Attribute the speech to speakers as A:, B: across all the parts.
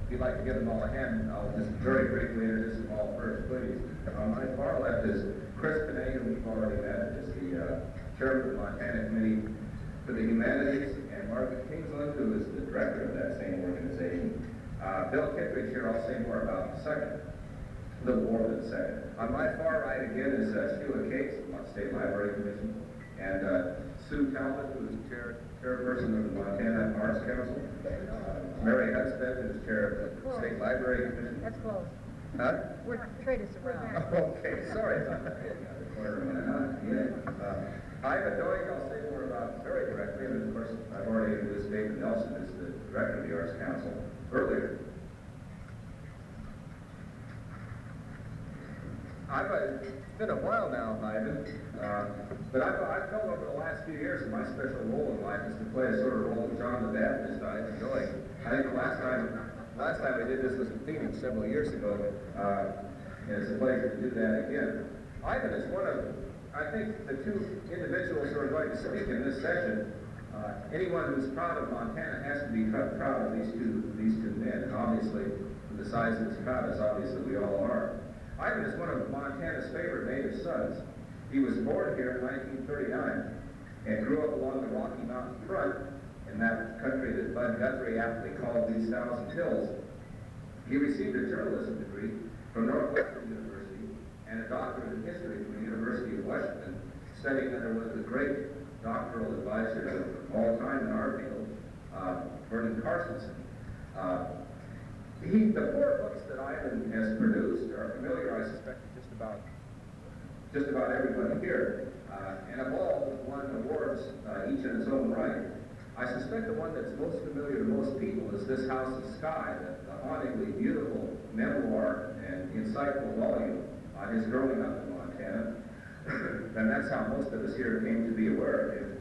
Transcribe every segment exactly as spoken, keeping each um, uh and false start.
A: if you'd like to give them all a hand, I'll just very briefly introduce them all first, please. On my far left is Chris Pinay, who we've already met, is the uh, chairman of the Montana Committee for the Humanities, and Margaret Kingsland, who is the director of that same organization. Uh, Bill Kittredge here, I'll say more about in a second, a little more than a second. On my far right again is uh, Sheila Cates from the State Library Commission, and uh, Sue Talbot, who is chair, chairperson of the Montana Arts Council. Uh, Mary Hudspeth, who is chair of the State Library Commission.
B: That's close.
A: Huh?
B: We're trade us around.
A: Okay, sorry about that. Uh, Ivan Doig, I'll say more about very directly, and of course, I've already introduced David Nelson as the director of the Arts Council earlier. I've, uh, it's been a while now, Ivan, uh, but I've, I've felt over the last few years that my special role in life is to play a sort of role of John the Baptist, Ivan Doig. I think the last time, last time we did this was in Phoenix several years ago, uh, and it's a pleasure to do that again. Ivan is one of, I think, the two individuals who are going to speak in this session. Uh, anyone who's proud of Montana has to be proud of these two, these two men, and obviously, from the size of this crowd, as obviously we all are. Ivan is one of Montana's favorite native sons. He was born here in nineteen thirty-nine and grew up along the Rocky Mountain front in that country that Bud Guthrie aptly called these Thousand Hills. He received a journalism degree from Northwestern University and a doctorate in history from the University of Washington, studying under one of the great doctoral advisors of all time in our field, uh, Vernon Carstensen. Uh, He, the four books that Ivan has produced are familiar, I suspect, to just about just about everybody here, uh, and have all won awards, uh, each in its own right. I suspect the one that's most familiar to most people is This House of Sky, the, the hauntingly beautiful memoir and insightful volume on his growing up in Montana, and that's how most of us here came to be aware of him.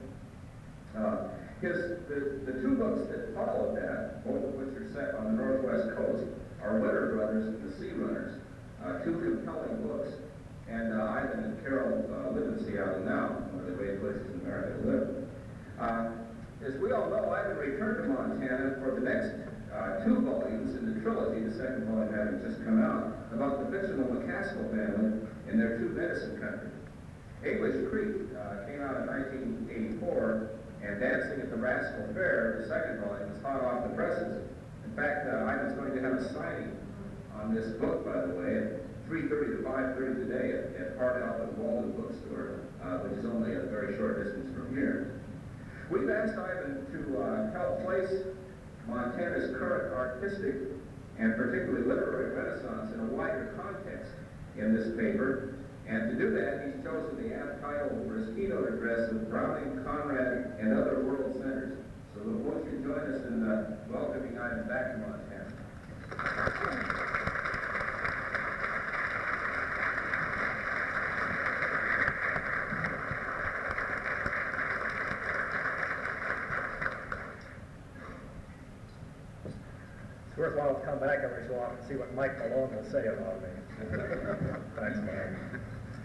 A: Uh, His, the, the two books that follow that, both of which are set on the Northwest Coast, are Winter Brothers and The Sea Runners, uh, two compelling books. And uh, Ivan and Carol uh, live in Seattle now, one of the great places in America to live. Uh, as we all know, Ivan returned to Montana for the next uh, two volumes in the trilogy, the second volume having just come out, about the fictional McCaskill family in their two medicine country. English Creek uh, came out in nineteen eighty-four, and Dancing at the Rascal Fair, the second volume, is hot off the presses. In fact, uh, I was going to have a signing on this book, by the way, at three thirty to five thirty today at, at Parnell and Walden Bookstore, uh, which is only a very short distance from here. We've asked Ivan to uh, help place Montana's current artistic and particularly literary renaissance in a wider context in this paper. And to do that, he's chosen the apt title for his keynote address of Browning, Conrad, and Other World Centers. So won't you join us in uh, welcoming Ivan back to Montana?
C: It's worthwhile to come back every so often and see what Mike Malone will say about me. Thanks, Mike.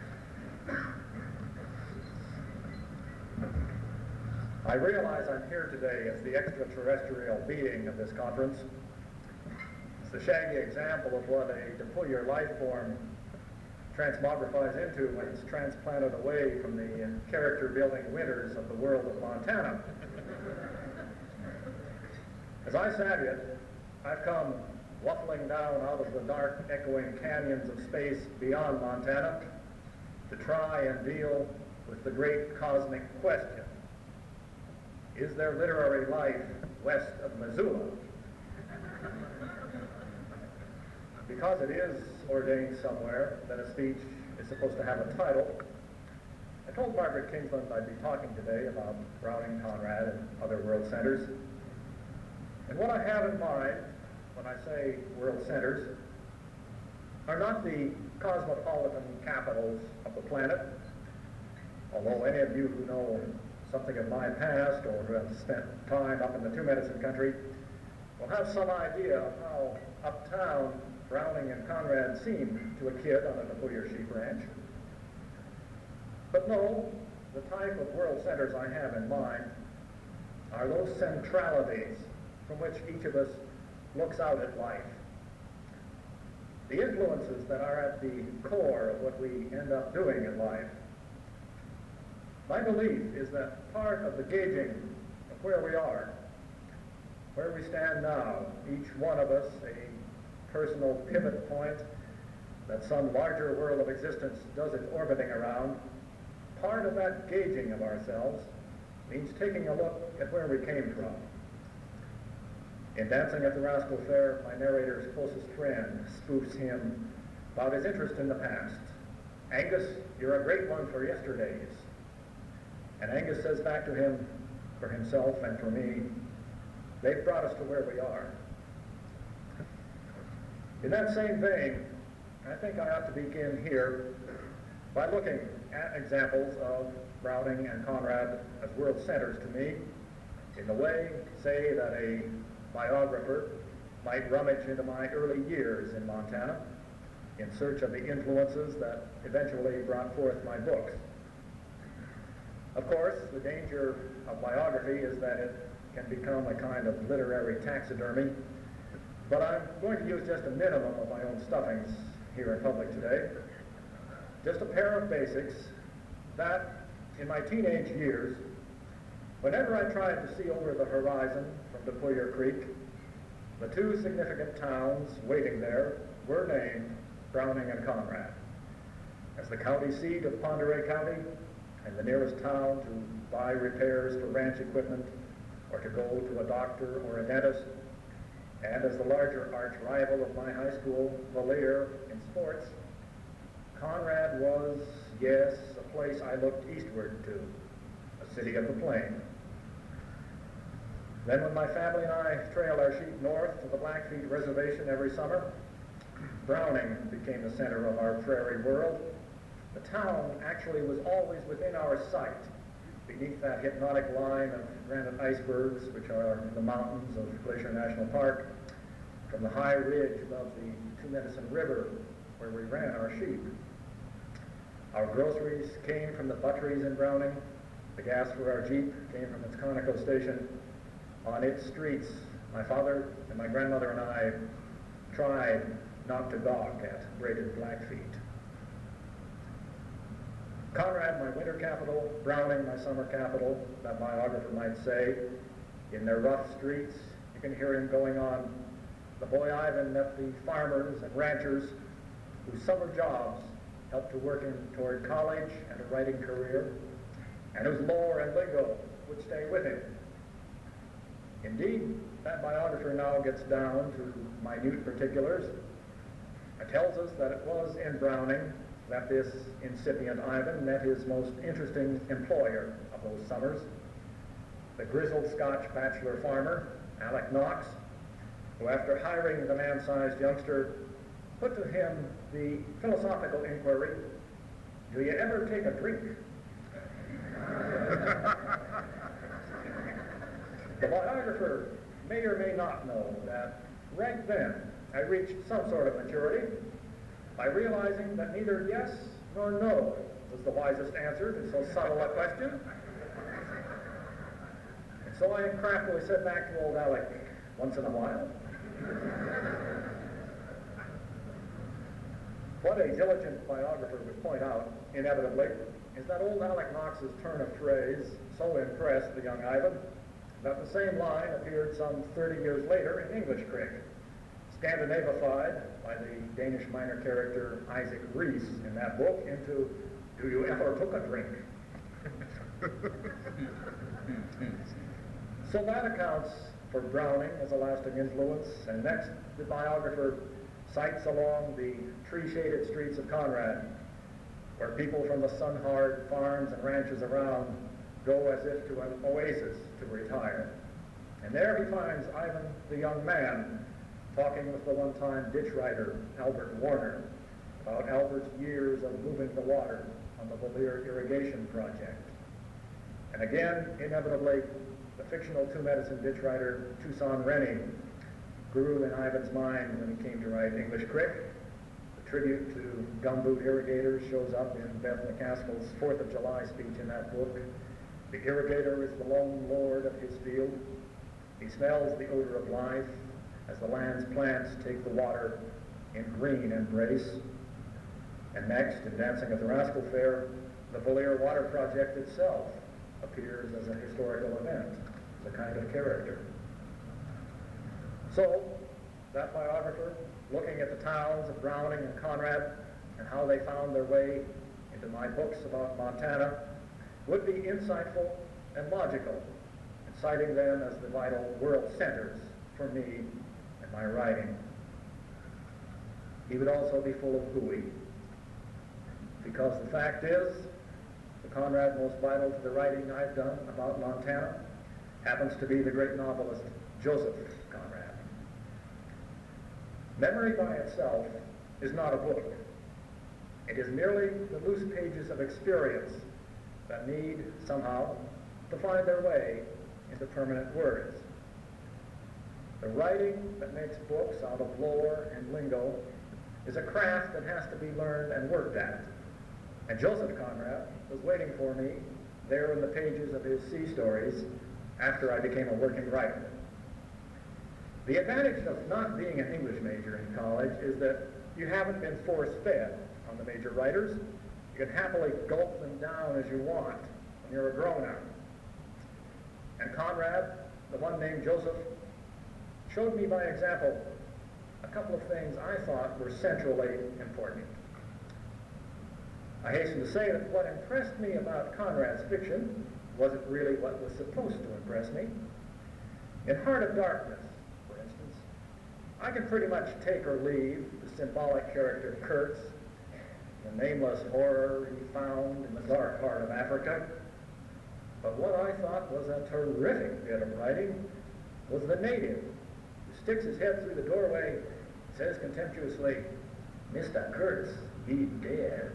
C: I realize I'm here today as the extraterrestrial being of this conference. It's the shaggy example of what a peculiar life form transmogrifies into when it's transplanted away from the character-building winters of the world of Montana. As I sat it, I've come waffling down out of the dark, echoing canyons of space beyond Montana to try and deal with the great cosmic question. Is there literary life west of Missoula? Because it is ordained somewhere that a speech is supposed to have a title, I told Margaret Kingsland I'd be talking today about Browning, Conrad, and Other World Centers. And what I have in mind when I say world centers are not the cosmopolitan capitals of the planet, although any of you who know something of my past or who have spent time up in the Two Medicine Country will have some idea of how uptown Browning and Conrad seemed to a kid on a peculiar sheep ranch. But no, the type of world centers I have in mind are those centralities from which each of us looks out at life. The influences that are at the core of what we end up doing in life. My belief is that part of the gauging of where we are, where we stand now, each one of us a personal pivot point that some larger world of existence does its orbiting around, part of that gauging of ourselves means taking a look at where we came from. In Dancing at the Rascal Fair, my narrator's closest friend spoofs him about his interest in the past. Angus, you're a great one for yesterdays. And Angus says back to him, for himself and for me, they've brought us to where we are. In that same vein, I think I ought to begin here by looking at examples of Browning and Conrad as world centers to me in the way, say, that a biographer might rummage into my early years in Montana in search of the influences that eventually brought forth my books. Of course, the danger of biography is that it can become a kind of literary taxidermy, but I'm going to use just a minimum of my own stuffings here in public today. Just a pair of basics that, in my teenage years, whenever I tried to see over the horizon from DePuyer Creek, the two significant towns waiting there were named Browning and Conrad. As the county seat of Pend Oreille County, and the nearest town to buy repairs for ranch equipment, or to go to a doctor or a dentist, and as the larger arch rival of my high school, Valier, in sports, Conrad was, yes, a place I looked eastward to, a city of the plain. Then when my family and I trailed our sheep north to the Blackfeet Reservation every summer, Browning became the center of our prairie world. The town actually was always within our sight, beneath that hypnotic line of granite icebergs which are in the mountains of Glacier National Park, from the high ridge above the Two Medicine River where we ran our sheep. Our groceries came from the butteries in Browning. The gas for our Jeep came from its Conoco station. On its streets, my father and my grandmother and I tried not to gawk at braided Blackfeet. Conrad, my winter capital, Browning, my summer capital, that biographer might say. In their rough streets, you can hear him going on. The boy Ivan met the farmers and ranchers whose summer jobs helped to work him toward college and a writing career, and whose lore and lingo would stay with him. Indeed, that biographer now gets down to minute particulars and tells us that it was in Browning that this incipient Ivan met his most interesting employer of those summers, the grizzled Scotch bachelor farmer, Alec Knox, who after hiring the man-sized youngster, put to him the philosophical inquiry, do you ever take a drink? The biographer may or may not know that right then I reached some sort of maturity by realizing that neither yes nor no was the wisest answer to so subtle a question. And so I craftily said back to old Alec once in a while, what a diligent biographer would point out, inevitably, is that old Alec Knox's turn of phrase so impressed the young Ivan that the same line appeared some thirty years later in English Creek, Scandinavified by the Danish minor character Isaac Rees in that book into, do you ever took a drink? So that accounts for Browning as a lasting influence, and next the biographer cites along the tree-shaded streets of Conrad, where people from the sun-hard farms and ranches around go as if to an oasis to retire. And there he finds Ivan the young man talking with the one-time ditch rider, Albert Warner, about Albert's years of moving the water on the Valier irrigation project. And again, inevitably, the fictional Two Medicine ditch rider, Tucson Rennie, grew in Ivan's mind when he came to write English Creek. The tribute to gumboot irrigators shows up in Beth McCaskill's fourth of July speech in that book. The irrigator is the lone lord of his field. He smells the odor of life, as the land's plants take the water in green embrace. And next, in Dancing at the Rascal Fair, the Valier Water Project itself appears as a historical event, as a kind of character. So, that biographer, looking at the towns of Browning and Conrad and how they found their way into my books about Montana, would be insightful and logical, in citing them as the vital world centers for me and my writing. He would also be full of hooey, because the fact is, the Conrad most vital to the writing I've done about Montana happens to be the great novelist Joseph Conrad. Memory by itself is not a book. It is merely the loose pages of experience that need, somehow, to find their way into permanent words. The writing that makes books out of lore and lingo is a craft that has to be learned and worked at. And Joseph Conrad was waiting for me there in the pages of his sea stories after I became a working writer. The advantage of not being an English major in college is that you haven't been force-fed on the major writers. You can happily gulp them down as you want when you're a grown-up. And Conrad, the one named Joseph, showed me by example a couple of things I thought were centrally important. I hasten to say that what impressed me about Conrad's fiction wasn't really what was supposed to impress me. In Heart of Darkness, for instance, I can pretty much take or leave the symbolic character Kurtz, the nameless horror he found in the dark heart of Africa. But what I thought was a terrific bit of writing was the native who sticks his head through the doorway and says contemptuously, "Mister Kurtz, he dead."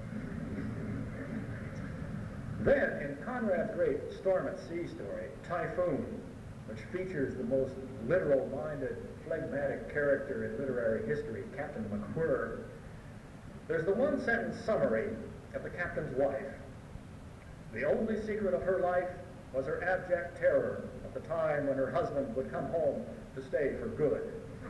C: Then, in Conrad's great Storm at Sea story, Typhoon, which features the most literal-minded, phlegmatic character in literary history, Captain McWhirr, there's the one-sentence summary of the captain's wife. The only secret of her life was her abject terror at the time when her husband would come home to stay for good.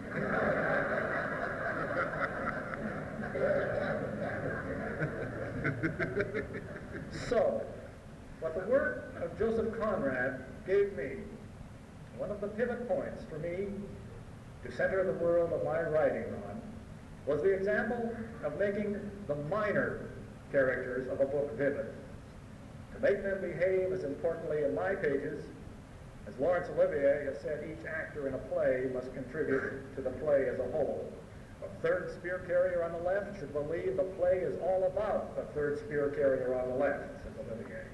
C: So, what the work of Joseph Conrad gave me, one of the pivot points for me to center the world of my writing on, was the example of making the minor characters of a book vivid. To make them behave as importantly in my pages as Laurence Olivier has said each actor in a play must contribute to the play as a whole. A third spear carrier on the left should believe the play is all about a third spear carrier on the left, says Olivier.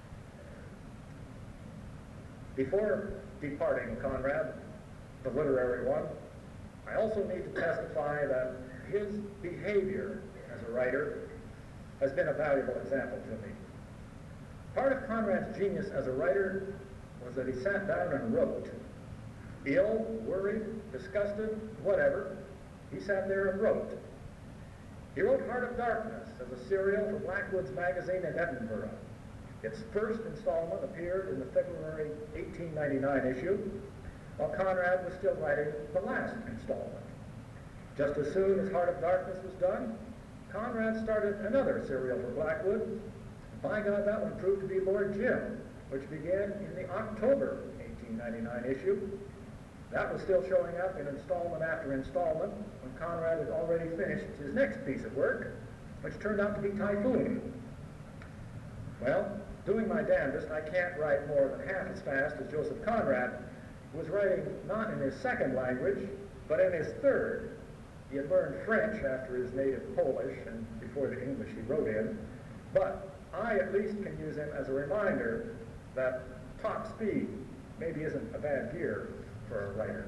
C: Before departing Conrad, the literary one, I also need to testify that his behavior as a writer has been a valuable example to me. Part of Conrad's genius as a writer was that he sat down and wrote. Ill, worried, disgusted, whatever, he sat there and wrote. He wrote Heart of Darkness as a serial for Blackwood's magazine in Edinburgh. Its first installment appeared in the February eighteen ninety-nine issue, while Conrad was still writing the last installment. Just as soon as Heart of Darkness was done, Conrad started another serial for Blackwood. By God, that one proved to be Lord Jim, which began in the October eighteen ninety-nine issue. That was still showing up in installment after installment when Conrad had already finished his next piece of work, which turned out to be Typhoon. Well, doing my damnedest, I can't write more than half as fast as Joseph Conrad, who was writing not in his second language, but in his third. He had learned French after his native Polish and before the English he wrote in, but I at least can use him as a reminder that top speed maybe isn't a bad gear for a writer.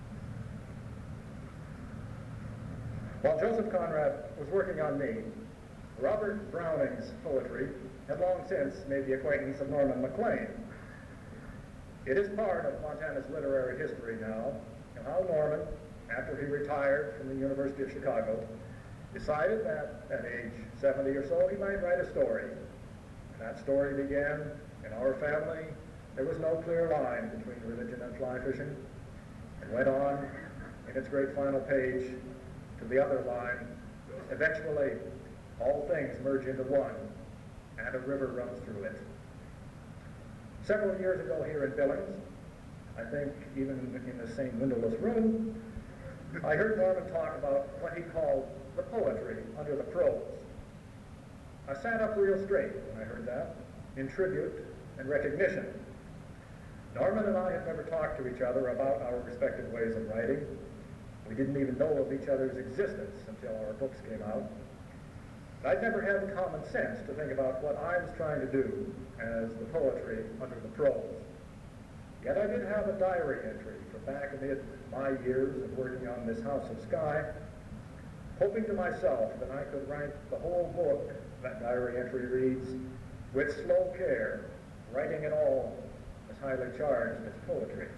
C: While Joseph Conrad was working on me, Robert Browning's poetry had long since made the acquaintance of Norman Maclean. It is part of Montana's literary history now, and how Norman, after he retired from the University of Chicago, decided that at age seventy or so he might write a story. And that story began, in our family, there was no clear line between religion and fly fishing, and went on in its great final page to the other line, eventually all things merge into one, and a river runs through it. Several years ago here in Billings, I think even in the same windowless room, I heard Norman talk about what he called the poetry under the prose. I sat up real straight when I heard that, in tribute and recognition. Norman and I had never talked to each other about our respective ways of writing. We didn't even know of each other's existence until our books came out. I'd never had the common sense to think about what I was trying to do as the poetry under the prose. Yet I did have a diary entry from back amid my years of working on this House of Sky, hoping to myself that I could write the whole book. That diary entry reads, with slow care, writing it all as highly charged as poetry.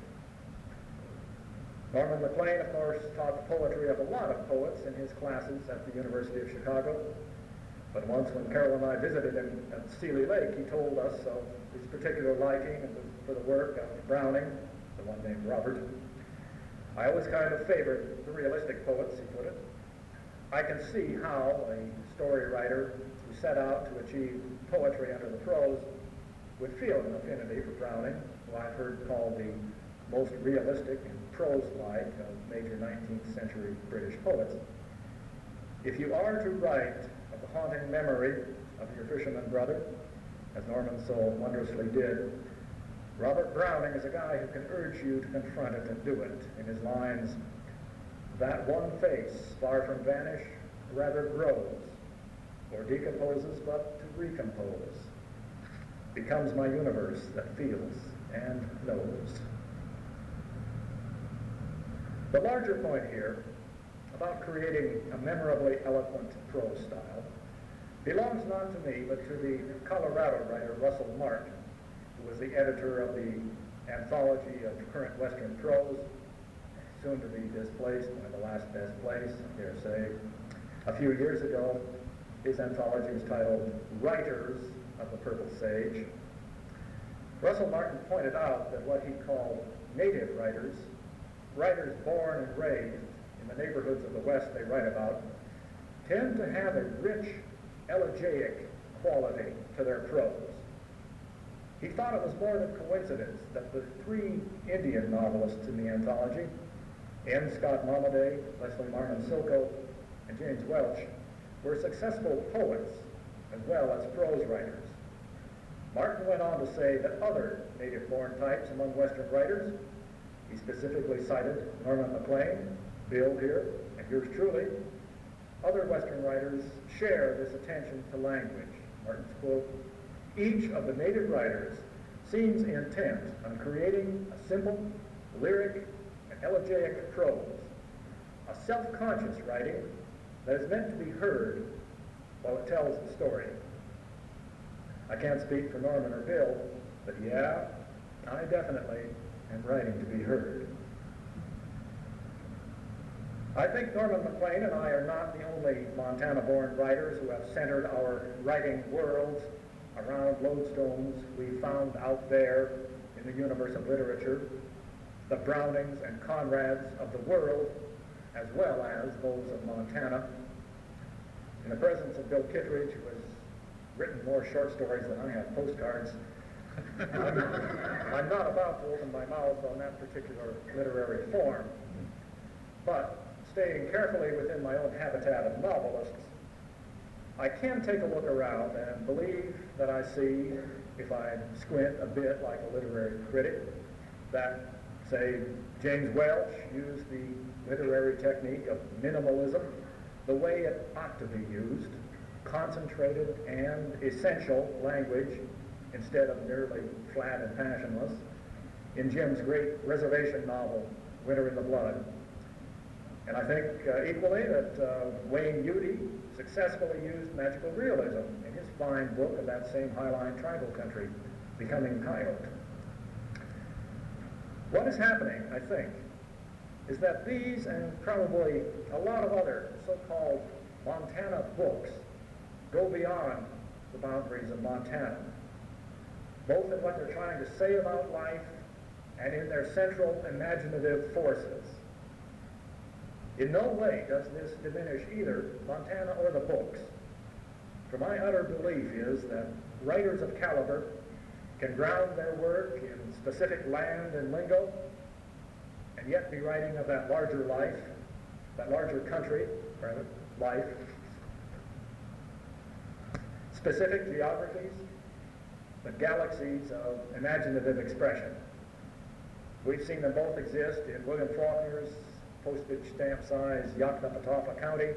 C: Norman Maclean, of course, taught the poetry of a lot of poets in his classes at the University of Chicago. But once when Carol and I visited him at Seeley Lake, he told us of his particular liking for the work of Browning, the one named Robert. I always kind of favored the realistic poets, he put it. I can see how a story writer who set out to achieve poetry under the prose would feel an affinity for Browning, who I've heard called the most realistic and prose-like of major nineteenth century British poets. If you are to write of the haunting memory of your fisherman brother, as Norman so wondrously did, Robert Browning is a guy who can urge you to confront it and do it in his lines, that one face, far from vanish, rather grows, or decomposes but to recompose, becomes my universe that feels and knows. The larger point here, about creating a memorably eloquent prose style, belongs not to me, but to the Colorado writer Russell Martin, who was the editor of the Anthology of Current Western Prose, soon to be displaced by The Last Best Place, I dare say. A few years ago, his anthology was titled Writers of the Purple Sage. Russell Martin pointed out that what he called native writers, writers born and raised in the neighborhoods of the West they write about, tend to have a rich, elegiac quality to their prose. He thought it was more than coincidence that the three Indian novelists in the anthology, N. Scott Momaday, Leslie Marmon Silko, and James Welch, were successful poets as well as prose writers. Martin went on to say that other native-born types among Western writers, he specifically cited Norman Maclean, Bill here, and yours truly, other Western writers share this attention to language. Martin's quote, each of the native writers seems intent on creating a simple, lyric, and elegiac prose, a self-conscious writing that is meant to be heard while it tells the story. I can't speak for Norman or Bill, but yeah, I definitely am writing to be heard. I think Norman Maclean and I are not the only Montana-born writers who have centered our writing worlds around lodestones we found out there in the universe of literature, the Brownings and Conrads of the world, as well as those of Montana. In the presence of Bill Kittredge, who has written more short stories than I have postcards, I'm, I'm not about to open my mouth on that particular literary form. But staying carefully within my own habitat of novelists, I can take a look around and believe that I see, if I squint a bit like a literary critic, that, say, James Welch used the literary technique of minimalism the way it ought to be used, concentrated and essential language instead of merely flat and passionless, in Jim's great reservation novel, Winter in the Blood. And I think uh, equally that uh, Wayne Udy successfully used magical realism in his fine book of that same highline tribal country, Becoming Coyote. What is happening, I think, is that these and probably a lot of other so-called Montana books go beyond the boundaries of Montana, both in what they're trying to say about life and in their central imaginative forces. In no way does this diminish either Montana or the books. For my utter belief is that writers of caliber can ground their work in specific land and lingo, and yet be writing of that larger life, that larger country, rather, life, specific geographies, but galaxies of imaginative expression. We've seen them both exist in William Faulkner's postage stamp size Yocnapatawpha County,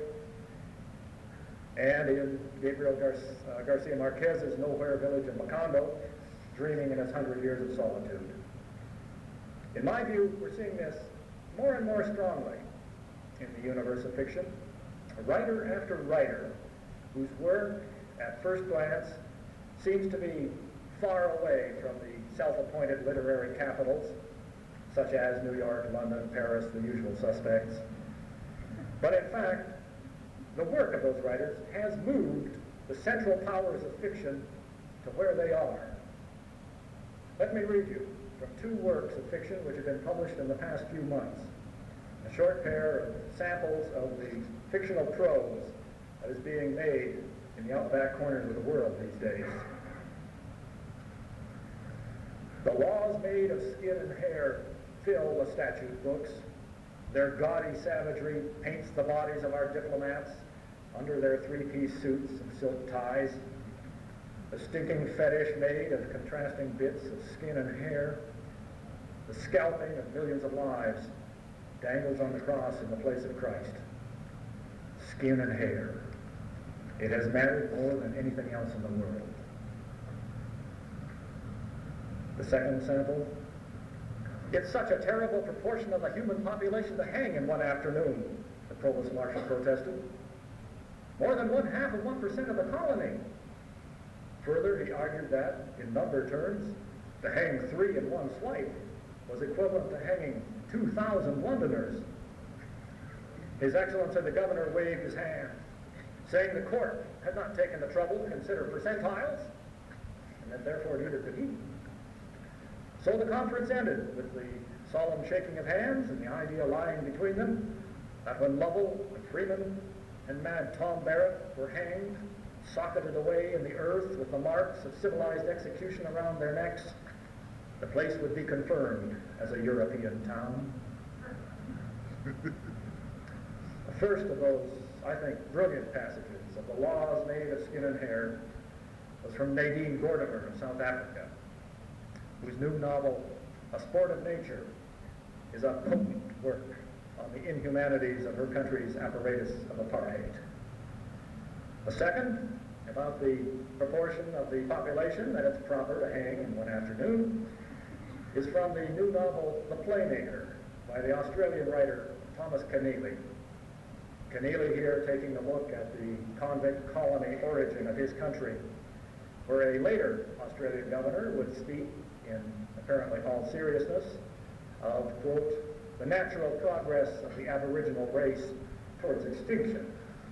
C: and in Gabriel Gar- uh, Garcia Marquez's nowhere village of Macondo, dreaming in its hundred years of solitude. In my view, we're seeing this more and more strongly in the universe of fiction. Writer after writer whose work, at first glance, seems to be far away from the self-appointed literary capitals, such as New York, London, Paris, the usual suspects. But in fact, the work of those writers has moved the central powers of fiction to where they are. Let me read you from two works of fiction which have been published in the past few months, a short pair of samples of the fictional prose that is being made in the outback corners of the world these days. The laws made of skin and hair fill the statute books. Their gaudy savagery paints the bodies of our diplomats under their three-piece suits and silk ties. The stinking fetish made of contrasting bits of skin and hair. The scalping of millions of lives dangles on the cross in the place of Christ. Skin and hair. It has mattered more than anything else in the world. The second sample. It's such a terrible proportion of the human population to hang in one afternoon, the provost marshal protested. More than one half of one percent of the colony. Further, he argued that, in number terms, to hang three in one swipe was equivalent to hanging two thousand Londoners. His Excellency the Governor waved his hand, saying the court had not taken the trouble to consider percentiles, and that therefore neither could he. So the conference ended with the solemn shaking of hands and the idea lying between them that when Lovell and Freeman and Mad Tom Barrett were hanged, socketed away in the earth with the marks of civilized execution around their necks, the place would be confirmed as a European town. The first of those, I think, brilliant passages of the laws made of skin and hair was from Nadine Gordimer of South Africa, whose new novel, A Sport of Nature, is a potent work on the inhumanities of her country's apparatus of apartheid. The second, about the proportion of the population that it's proper to hang in one afternoon, is from the new novel, The Playmaker, by the Australian writer Thomas Keneally. Keneally here taking a look at the convict colony origin of his country, where a later Australian governor would speak in apparently all seriousness of, quote, the natural progress of the Aboriginal race towards extinction.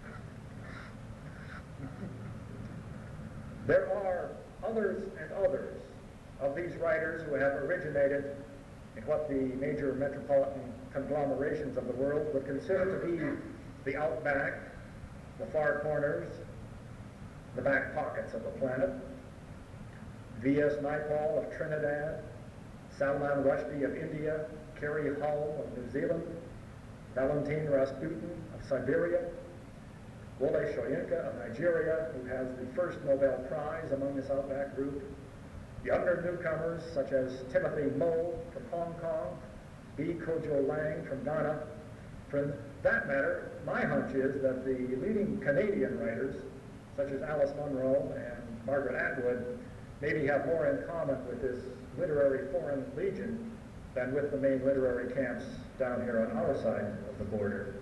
C: There are others and others of these writers who have originated in what the major metropolitan conglomerations of the world would consider to be the outback, the far corners, the back pockets of the planet. V S Naipaul of Trinidad, Salman Rushdie of India, Kerry Hull of New Zealand, Valentin Rasputin of Siberia, Wole Soyinka of Nigeria, who has the first Nobel Prize among this outback group, younger newcomers such as Timothy Mo from Hong Kong, B. Kojo Lang from Ghana. For that matter, my hunch is that the leading Canadian writers, such as Alice Munro and Margaret Atwood, maybe have more in common with this literary foreign legion than with the main literary camps down here on our side of the border.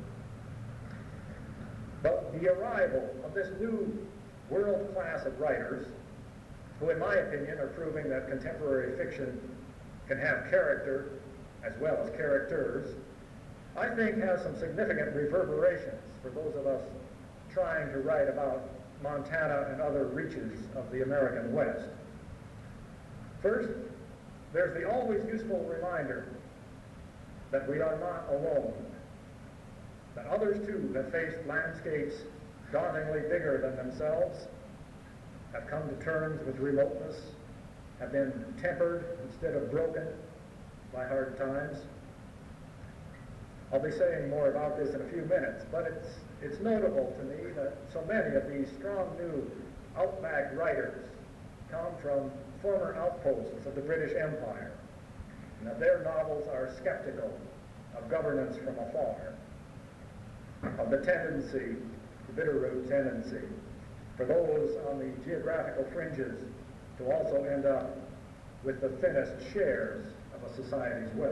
C: But the arrival of this new world class of writers, who in my opinion are proving that contemporary fiction can have character as well as characters, I think has some significant reverberations for those of us trying to write about Montana and other reaches of the American West. First, there's the always useful reminder that we are not alone. that others too have faced landscapes dauntingly bigger than themselves, have come to terms with remoteness, have been tempered instead of broken by hard times. I'll be saying more about this in a few minutes, but it's, it's notable to me that so many of these strong new outback writers come from former outposts of the British Empire, and that their novels are skeptical of governance from afar, of the tendency, the Bitterroot tendency, for those on the geographical fringes to also end up with the thinnest shares of a society's wealth.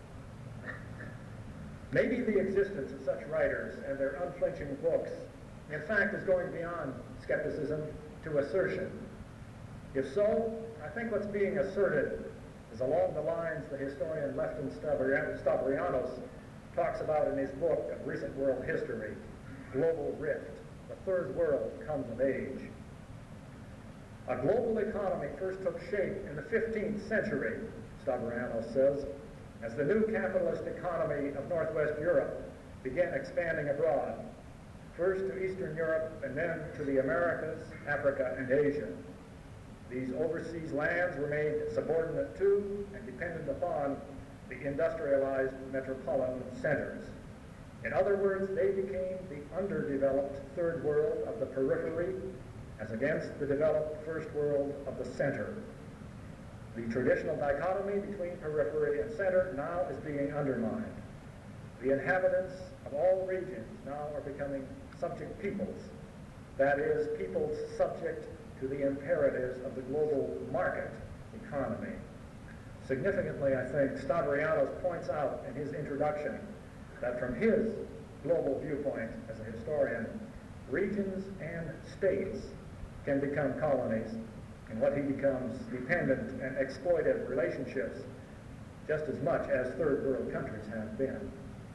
C: Maybe the existence of such writers and their unflinching books, in fact, is going beyond skepticism to assertion. If so, I think what's being asserted is along the lines the historian Lefton Stavrianos talks about in his book of recent world history, Global Rift, the Third World Comes of Age. A global economy first took shape in the fifteenth century, Stavrianos says, as the new capitalist economy of Northwest Europe began expanding abroad, first to Eastern Europe and then to the Americas, Africa, and Asia. These overseas lands were made subordinate to and dependent upon the industrialized metropolitan centers. In other words, they became the underdeveloped third world of the periphery as against the developed first world of the center. The traditional dichotomy between periphery and center now is being undermined. The inhabitants of all regions now are becoming subject peoples. That is, peoples subject to the imperatives of the global market economy. Significantly, I think, Stavrianos points out in his introduction that from his global viewpoint as a historian, regions and states can become colonies in what he becomes dependent and exploitive relationships just as much as third world countries have been.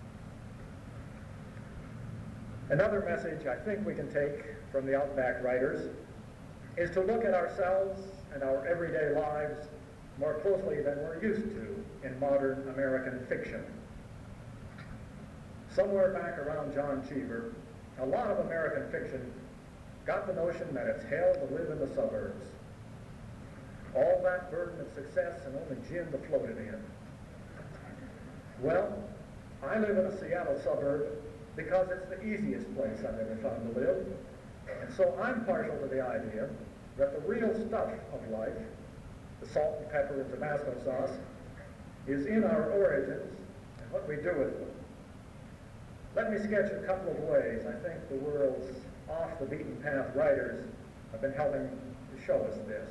C: Another message I think we can take from the Outback writers is to look at ourselves and our everyday lives more closely than we're used to in modern American fiction. Somewhere back around John Cheever, a lot of American fiction got the notion that it's hell to live in the suburbs. All that burden of success and only gin to float it in. Well, I live in a Seattle suburb because it's the easiest place I've ever found to live. And so I'm partial to the idea that the real stuff of life, the salt and pepper and Tabasco sauce, is in our origins and what we do with them. Let me sketch a couple of ways I think the world's off-the-beaten-path writers have been helping to show us this.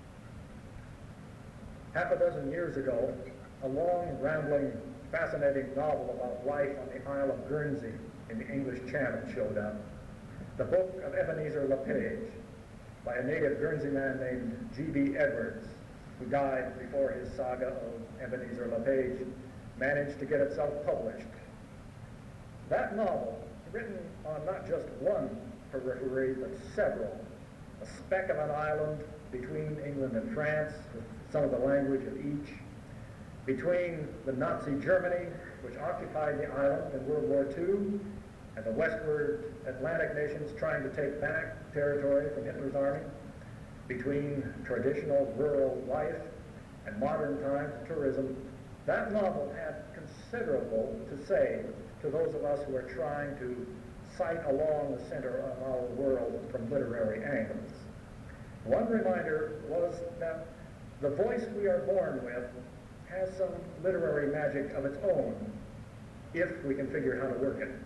C: Half a dozen years ago, a long, rambling, fascinating novel about life on the Isle of Guernsey in the English Channel showed up. The Book of Ebenezer LePage, by a native Guernsey man named G B Edwards, who died before his saga of Ebenezer LePage managed to get itself published. That novel, written on not just one periphery, but several, a speck of an island between England and France, with some of the language of each, between the Nazi Germany, which occupied the island in World War Two, and the westward Atlantic nations trying to take back territory from Hitler's army, between traditional rural life and modern times tourism, that novel had considerable to say to those of us who are trying to sight along the center of our world from literary angles. One reminder was that the voice we are born with has some literary magic of its own, if we can figure how to work it.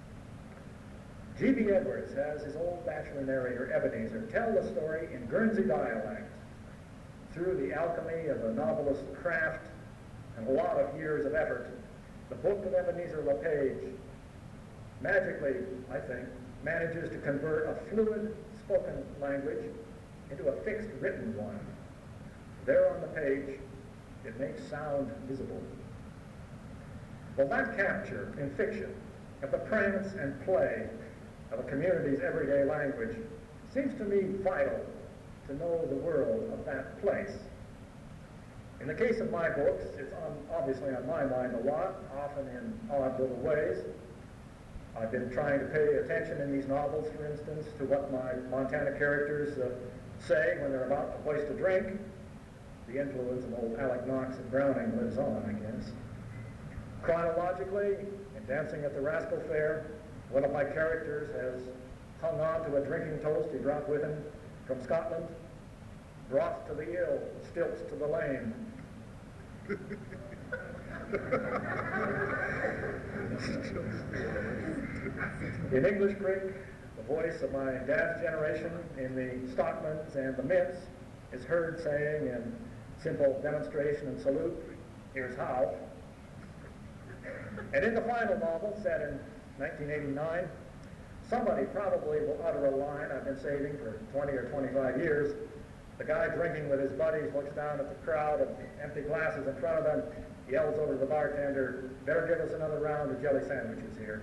C: G B Edwards has his old bachelor narrator, Ebenezer, tell the story in Guernsey dialect through the alchemy of a novelist's craft and a lot of years of effort. The Book of Ebenezer LePage magically, I think, manages to convert a fluid spoken language into a fixed written one. There on the page, it makes sound visible. Well, that capture in fiction of the prance and play of a community's everyday language seems to me vital to know the world of that place. In the case of my books, it's on, obviously on my mind a lot, often in odd little ways. I've been trying to pay attention in these novels, for instance, to what my Montana characters uh, say when they're about to hoist a drink. The influence of old Alec Knox and Browning lives on, I guess. Chronologically, in Dancing at the Rascal Fair, one of my characters has hung on to a drinking toast he brought with him from Scotland. Broth to the ill, stilts to the lame. In English Creek, the voice of my dad's generation in the Stockmans and the Mints is heard saying in simple demonstration and salute, "Here's how." And in the final novel, set in nineteen eighty-nine, somebody probably will utter a line I've been saving for twenty or twenty-five years. The guy drinking with his buddies looks down at the crowd of empty glasses in front of them, yells over to the bartender, "Better give us another round of jelly sandwiches here."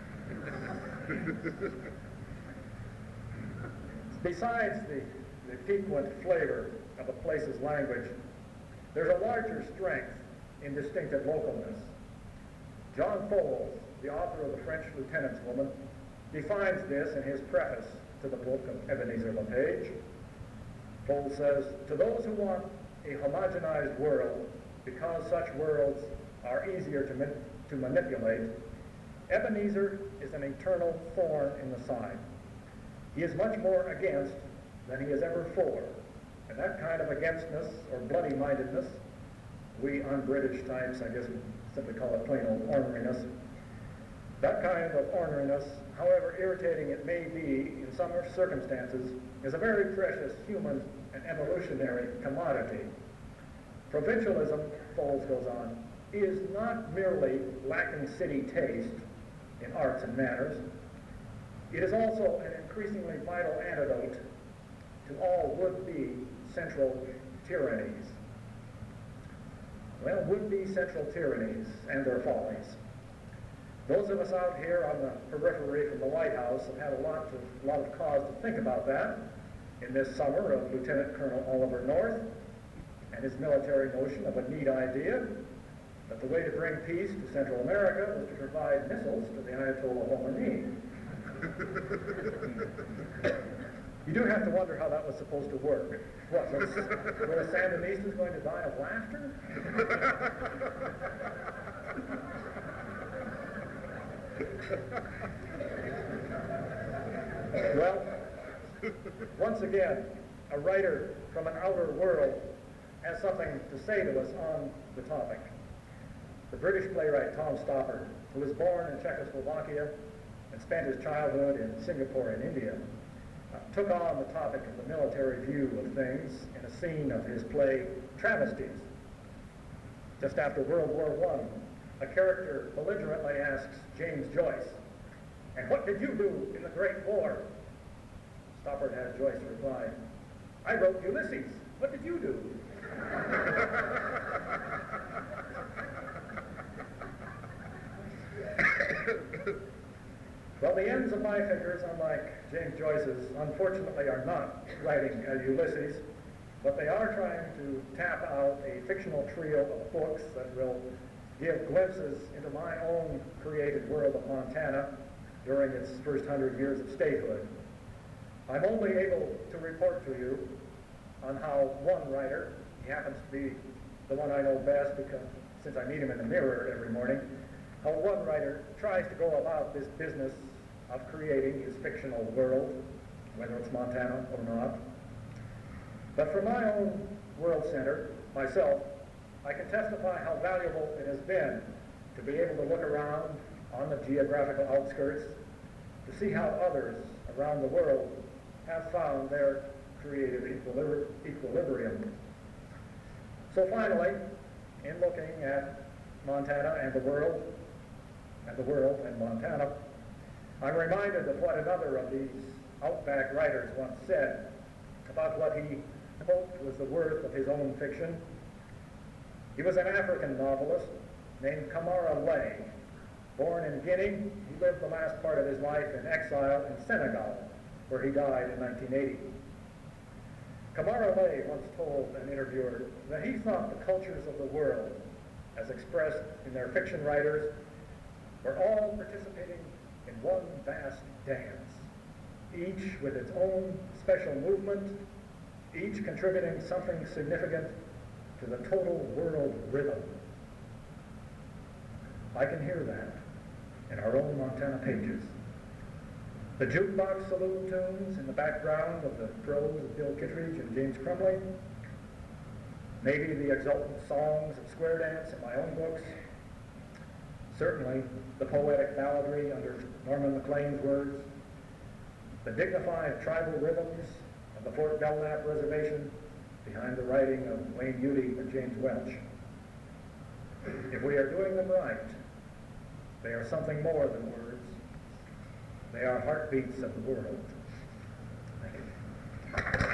C: Besides the, the piquant flavor of a place's language, there's a larger strength in distinctive localness. John Foles, the author of The French Lieutenant's Woman, defines this in his preface to the book of Ebenezer LePage. Foles says, "To those who want a homogenized world, because such worlds are easier to, man- to manipulate, Ebenezer is an eternal thorn in the side. He is much more against than he is ever for, and that kind of againstness or bloody-mindedness, we un-British types, I guess we simply call it plain old orneriness, that kind of orneriness, however irritating it may be in some circumstances, is a very precious human and evolutionary commodity. Provincialism," Foles goes on, "is not merely lacking city taste in arts and manners. It is also an increasingly vital antidote to all would-be central tyrannies." Well, would-be central tyrannies and their follies. Those of us out here on the periphery from the White House have had a lot of, lot of cause to think about that in this summer of Lieutenant Colonel Oliver North and his military notion of a neat idea that the way to bring peace to Central America was to provide missiles to the Ayatollah Khomeini. You do have to wonder how that was supposed to work. What, was, were the Sandinistas going to die of laughter? Well, once again, a writer from an outer world has something to say to us on the topic. The British playwright Tom Stoppard, who was born in Czechoslovakia and spent his childhood in Singapore and India, uh, took on the topic of the military view of things in a scene of his play Travesties. Just after World War One, a character belligerently asks James Joyce, "And what did you do in the Great War?" Stoppard has Joyce reply, "I wrote Ulysses. What did you do?" Well, the ends of my fingers, unlike James Joyce's, unfortunately are not writing a Ulysses, but they are trying to tap out a fictional trio of books that will give glimpses into my own created world of Montana during its first hundred years of statehood. I'm only able to report to you on how one writer, he happens to be the one I know best because since I meet him in the mirror every morning, how one writer tries to go about this business of creating his fictional world, whether it's Montana or not. But for my own world center, myself, I can testify how valuable it has been to be able to look around on the geographical outskirts to see how others around the world have found their creative equilibri- equilibrium. So finally, in looking at Montana and the world, and the world and Montana, I'm reminded of what another of these outback writers once said about what he hoped was the worth of his own fiction. He was an African novelist named Kamara Lay. Born in Guinea, he lived the last part of his life in exile in Senegal, where he died in nineteen eighty. Kamara Lay once told an interviewer that he thought the cultures of the world, as expressed in their fiction writers, were all participating in one vast dance, each with its own special movement, each contributing something significant to the total world rhythm. I can hear that in our own Montana pages. The jukebox saloon tunes in the background of the prose of Bill Kittredge and James Crumley, maybe the exultant songs of square dance in my own books, certainly the poetic balladry under Norman McLean's words, the dignified tribal rhythms of the Fort Belknap Reservation behind the writing of Wayne Udy and James Welch. If we are doing them right, they are something more than words. They are heartbeats of the world. Thank you.